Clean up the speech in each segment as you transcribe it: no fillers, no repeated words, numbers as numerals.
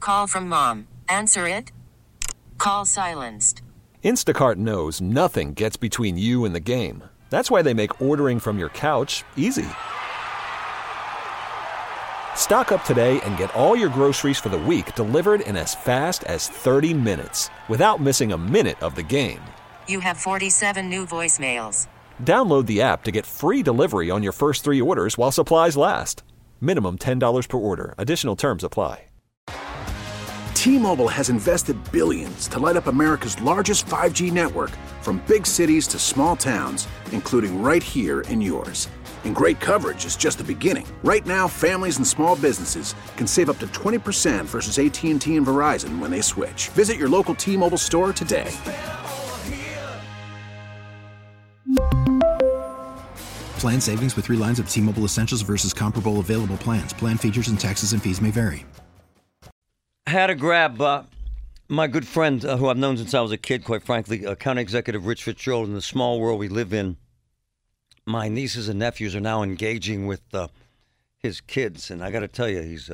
Call from mom. Answer it. Call silenced. Instacart knows nothing gets between you and the game. That's why they make ordering from your couch easy. Stock up today and get all your groceries for the week delivered in as fast as 30 minutes without missing a minute of the game. You have 47 new voicemails. Download the app to get free delivery on your first 3 orders while supplies last. Minimum $10 per order. Additional terms apply. T-Mobile has invested billions to light up America's largest 5G network, from big cities to small towns, including right here in yours. And great coverage is just the beginning. Right now, families and small businesses can save up to 20% versus AT&T and Verizon when they switch. Visit your local T-Mobile store today. Plan savings with 3 lines of T-Mobile Essentials versus comparable available plans. Plan features and taxes and fees may vary. I had to grab my good friend, who I've known since I was a kid, quite frankly, County Executive Rich Fitzgerald. In the small world we live in, my nieces and nephews are now engaging with his kids. And I got to tell you, he's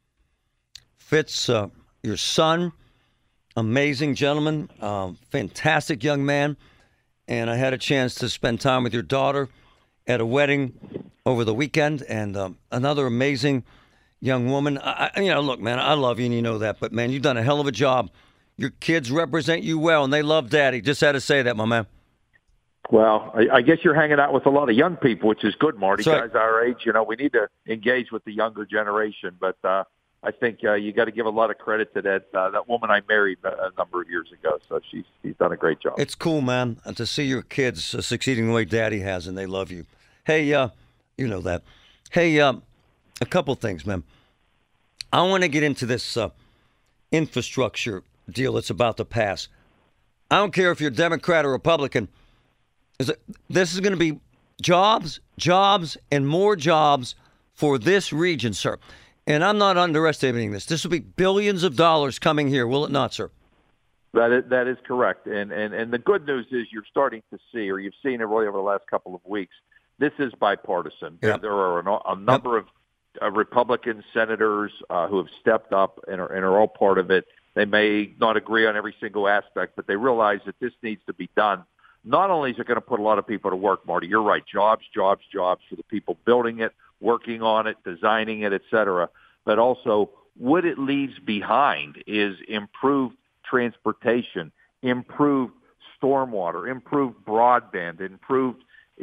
Fitz, your son, amazing gentleman, fantastic young man. And I had a chance to spend time with your daughter at a wedding over the weekend, and another amazing young woman. Look, man, I love you, and you know that. But, man, you've done a hell of a job. Your kids represent you well, and they love Daddy. Just had to say that, my man. Well, I guess you're hanging out with a lot of young people, which is good, Marty. That's right. Guys our age, we need to engage with the younger generation. But I think you got to give a lot of credit to that woman I married a number of years ago. So she's done a great job. It's cool, man, to see your kids succeeding the way Daddy has, and they love you. Hey, you know that. Hey, a couple things, man. I want to get into this infrastructure deal that's about to pass. I don't care if you're Democrat or Republican. This is going to be jobs, and more jobs for this region, sir. And I'm not underestimating this. This will be billions of dollars coming here, will it not, sir? That is correct. And the good news is you're starting to see, or you've seen it really over the last couple of weeks, this is bipartisan. Yep. There are a number of Republican senators who have stepped up and are all part of it. They may not agree on every single aspect, but they realize that this needs to be done. Not only is it going to put a lot of people to work, Marty, you're right, jobs for the people building it, working on it, designing it, et cetera, but also what it leaves behind is improved transportation, improved stormwater, improved broadband, improvement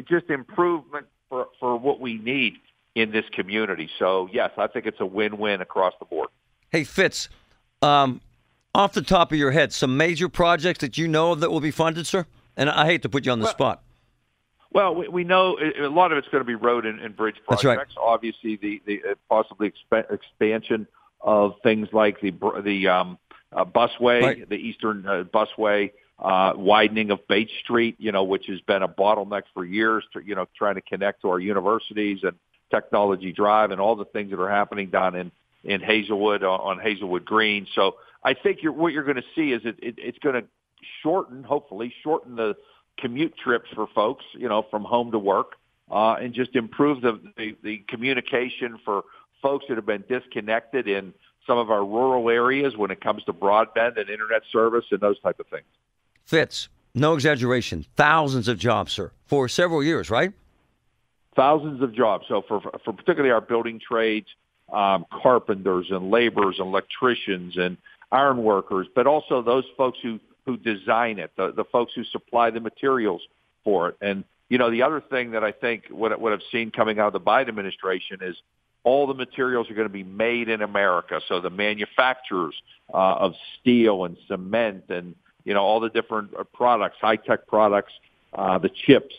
for what we need in this community. So, yes, I think it's a win-win across the board. Hey, Fitz, off the top of your head, some major projects that you know of that will be funded, sir? And I hate to put you on the spot. Well, we know a lot of it's going to be road and bridge projects. That's right. Obviously, the possibly expansion of things like the busway, right, the Eastern busway, widening of Bates Street, which has been a bottleneck for years, trying to connect to our universities, and Technology Drive, and all the things that are happening down in Hazelwood on Hazelwood Green. So I think what you're going to see is it's going to hopefully shorten the commute trips for folks, from home to work, and just improve the communication for folks that have been disconnected in some of our rural areas when it comes to broadband and internet service and those type of things. Fitz, no exaggeration, thousands of jobs, sir, for several years, right? Thousands of jobs. So for particularly our building trades, carpenters and laborers and electricians and iron workers, but also those folks who design it, the folks who supply the materials for it. And, the other thing that I think what I've seen coming out of the Biden administration is all the materials are going to be made in America. So the manufacturers of steel and cement and, all the different products, high-tech products, the chips,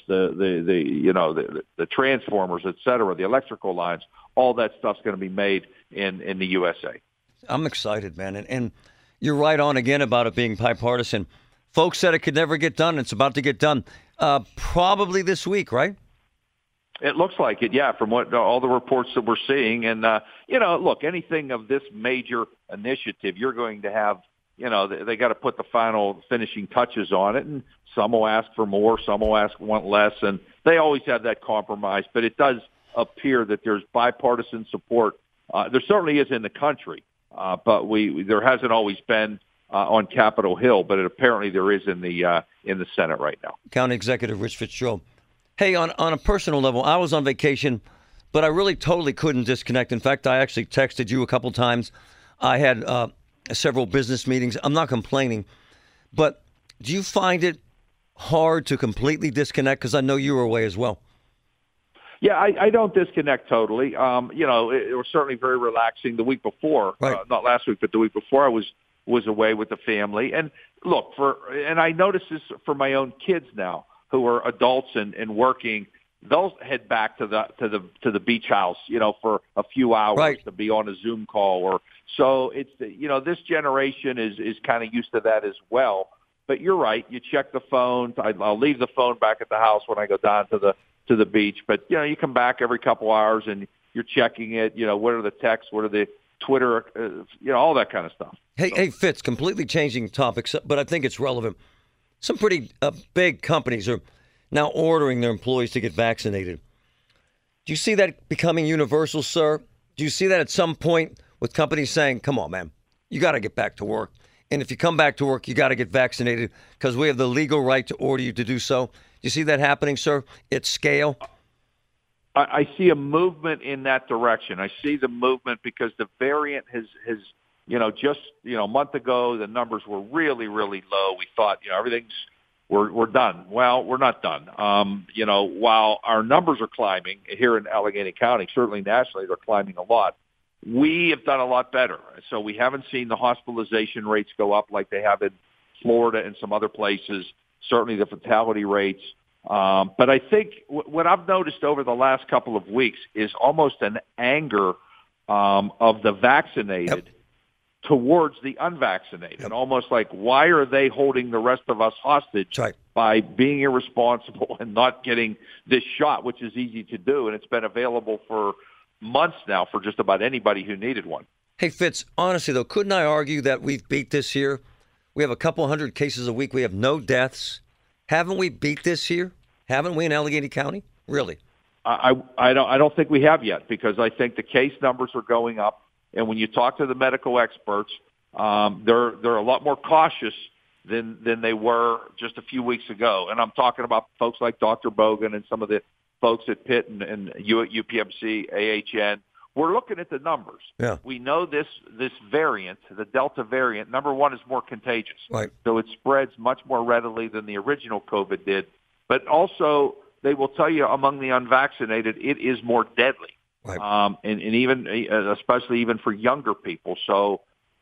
the transformers, et cetera, the electrical lines, all that stuff's going to be made in the USA. I'm excited, man. And you're right on again about it being bipartisan. Folks said it could never get done. It's about to get done probably this week, right? It looks like it, yeah, from what all the reports that we're seeing. And, look, anything of this major initiative, you're going to have, they got to put the final finishing touches on it. And some will ask for more, some will want less. And they always have that compromise. But it does appear that there's bipartisan support. There certainly is in the country but there hasn't always been on Capitol Hill, but apparently there is in the Senate right now. County Executive Rich Fitzgerald. Hey, on a personal level, I was on vacation, but I really totally couldn't disconnect. In fact, I actually texted you a couple times. I had several business meetings. I'm not complaining, but do you find it hard to completely disconnect? Because I know you were away as well. Yeah, I don't disconnect totally. It was certainly very relaxing the week before, right. Not last week, but the week before I was away with the family. And look, and I notice this for my own kids now who are adults and working. They'll head back to the beach house, for a few hours right. to be on a Zoom call so it's, this generation is kind of used to that as well. But you're right. You check the phone. I'll leave the phone back at the house when I go down to the beach. But, you come back every couple hours and you're checking it. What are the texts? What are the Twitter? All that kind of stuff. Hey, Fitz, completely changing topics, but I think it's relevant. Some pretty big companies are now ordering their employees to get vaccinated. Do you see that becoming universal, sir? Do you see that at some point with companies saying, come on, man, you got to get back to work. And if you come back to work, you got to get vaccinated because we have the legal right to order you to do so. Do you see that happening, sir, at scale? I see a movement in that direction. I see the movement because the variant has just a month ago, the numbers were really, really low. We thought, we're done. Well, we're not done. While our numbers are climbing here in Allegheny County, certainly nationally, they're climbing a lot. We have done a lot better. So we haven't seen the hospitalization rates go up like they have in Florida and some other places, certainly the fatality rates. But I think what I've noticed over the last couple of weeks is almost an anger of the vaccinated towards the unvaccinated, almost like, why are they holding the rest of us hostage by being irresponsible and not getting this shot, which is easy to do, and it's been available for months now for just about anybody who needed one. Hey, Fitz, honestly, though, couldn't I argue that we've beat this here? We have a couple hundred cases a week. We have no deaths. Haven't we beat this here? Haven't we in Allegheny County? Really? I don't think we have yet, because I think the case numbers are going up. And when you talk to the medical experts, they're a lot more cautious than they were just a few weeks ago. And I'm talking about folks like Dr. Bogan and some of the folks at Pitt and UPMC, AHN. We're looking at the numbers. Yeah. We know this variant, the Delta variant, number one, is more contagious. Right. So it spreads much more readily than the original COVID did. But also, they will tell you among the unvaccinated, it is more deadly. Right. And even, especially even for younger people. So,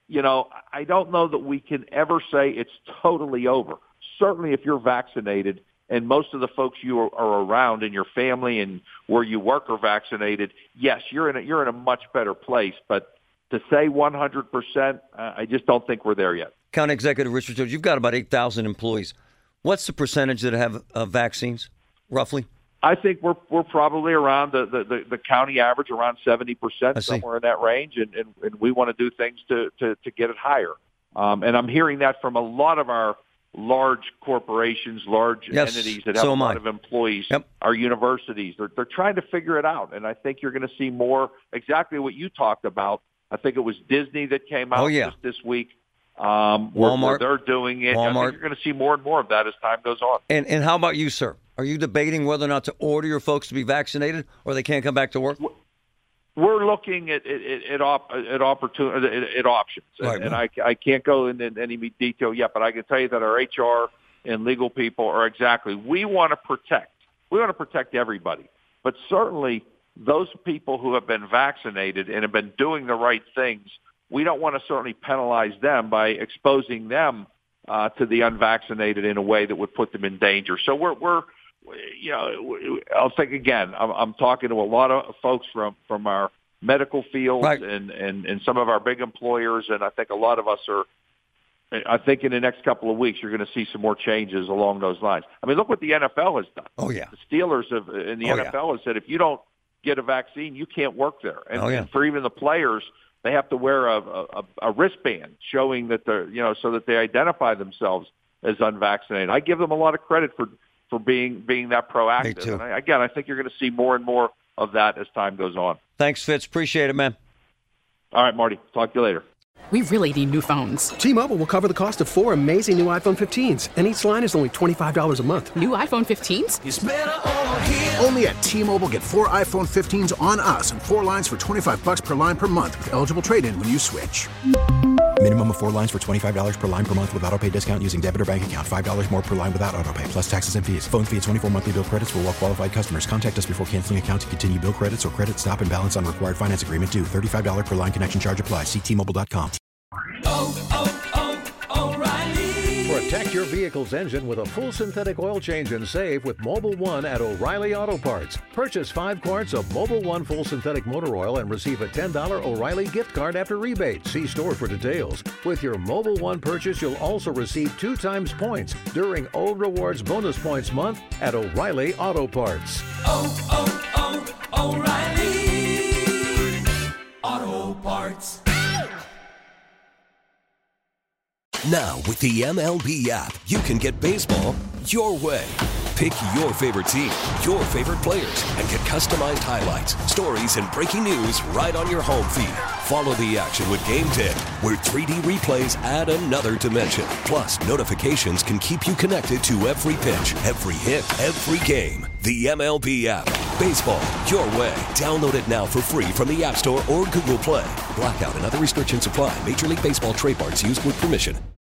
I don't know that we can ever say it's totally over. Certainly if you're vaccinated, and most of the folks you are around in your family and where you work are vaccinated, yes, you're in a much better place. But to say 100%, I just don't think we're there yet. County Executive Richard Jones, you've got about 8,000 employees. What's the percentage that have vaccines, roughly? I think we're probably around the county average, around 70%, somewhere in that range, and we want to do things to get it higher. And I'm hearing that from a lot of our large corporations, large entities that have a lot of employees, our universities. They're trying to figure it out, and I think you're going to see more exactly what you talked about. I think it was Disney that came out just this week. Walmart, where they're doing it. Walmart. I think you're going to see more and more of that as time goes on. And how about you, sir? Are you debating whether or not to order your folks to be vaccinated, or they can't come back to work? We're looking at options, right, and I can't go into any detail yet, but I can tell you that our HR and legal people are we want to protect everybody, but certainly those people who have been vaccinated and have been doing the right things, we don't want to certainly penalize them by exposing them to the unvaccinated in a way that would put them in danger. So I'll think again. I'm talking to a lot of folks from our medical fields and some of our big employers, and I think a lot of us are. I think in the next couple of weeks, you're going to see some more changes along those lines. I mean, look what the NFL has done. Oh yeah, the Steelers and the NFL have said if you don't get a vaccine, you can't work there. And for even the players, they have to wear a wristband showing that they're so that they identify themselves as unvaccinated. I give them a lot of credit for being that proactive. Me too. And I think you're going to see more and more of that as time goes on. Thanks, Fitz. Appreciate it, man. All right, Marty. Talk to you later. We really need new phones. T-Mobile will cover the cost of 4 amazing new iPhone 15s, and each line is only $25 a month. New iPhone 15s? It's better over here. Only at T-Mobile, get 4 iPhone 15s on us and 4 lines for $25 per line per month with eligible trade-in when you switch. Minimum of 4 lines for $25 per line per month with autopay discount using debit or bank account. $5 more per line without autopay, plus taxes and fees. Phone fee at 24 monthly bill credits for well-qualified customers. Contact us before canceling account to continue bill credits or credit stop and balance on required finance agreement due. $35 per line connection charge applies. See T-Mobile.com. O'Reilly. Protect your vehicle's engine with a full synthetic oil change and save with Mobil 1 at O'Reilly Auto Parts. Purchase 5 quarts of Mobil 1 full synthetic motor oil and receive a $10 O'Reilly gift card after rebate. See store for details. With your Mobil 1 purchase, you'll also receive 2 times points during O Rewards Bonus Points Month at O'Reilly Auto Parts. O'Reilly Auto Parts. Now, with the MLB app, you can get baseball your way. Pick your favorite team, your favorite players, and get customized highlights, stories, and breaking news right on your home feed. Follow the action with Game 10, where 3D replays add another dimension. Plus, notifications can keep you connected to every pitch, every hit, every game. The MLB app. Baseball your way. Download it now for free from the App Store or Google Play. Blackout and other restrictions apply. Major League Baseball trademarks used with permission.